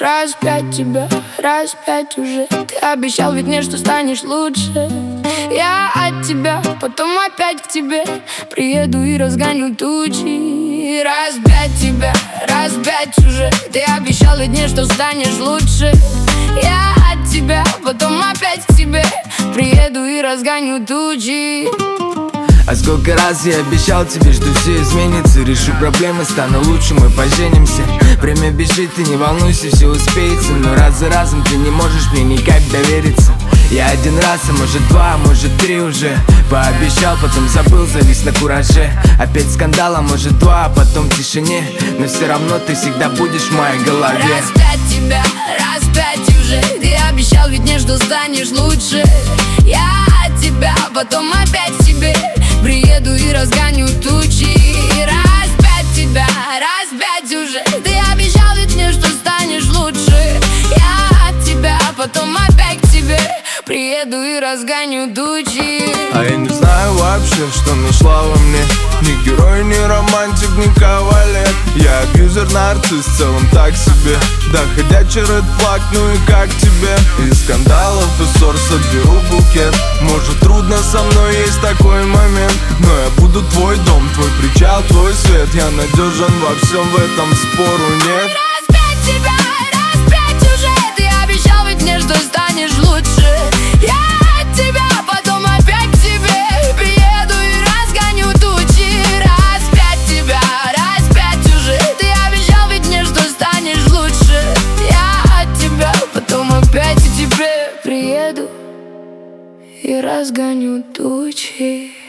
раз пять тебя, раз пять уже. Ты обещал ведь мне, что станешь лучше. Я от тебя, потом опять к тебе приеду и разгоню тучи. Раз пять тебя, раз пять уже. Ты обещал ведь мне, что станешь лучше. Я от тебя, потом опять к тебе приеду и разгоню тучи. А сколько раз я обещал тебе, что все изменится. Решу проблемы, стану лучше, мы поженимся. Время бежит, ты не волнуйся, все успеется. Но раз за разом ты не можешь мне никак довериться. Я один раз, а может два, а может три уже пообещал, потом забыл, завис на кураже. Опять скандал, а может два, а потом в тишине. Но все равно ты всегда будешь в моей голове. Раз пять тебя, раз пять уже. Ты обещал ведь мне, что станешь лучше. Я от тебя, потом опять к тебе приеду и разгоню тучи. Раз пять тебя, раз пять уже. Ты обещал ведь мне, что станешь лучше. Я от тебя, потом опять к тебе приеду и разгоню тучи. А я не знаю вообще, что нашла во мне. Ни герой, ни романтик, ни кавалер. Я абьюзер, нарцисс, в целом так себе. Да, ходячий ред флаг, ну и как тебе? Из скандалов и ссор соберу букет. Может трудно, со мной есть такой момент, но я буду твой дом, твой причал, твой свет. Я надежен во всем, в этом спору нет. Раз пять тебя, раз пять уже. Ты обещал ведь мне, что станешь лучше. Я от тебя, потом опять к тебе приеду и разгоню тучи. Раз пять тебя, раз пять уже. Ты обещал ведь мне, что станешь лучше. Я от тебя, потом опять к тебе приеду и разгоню тучи.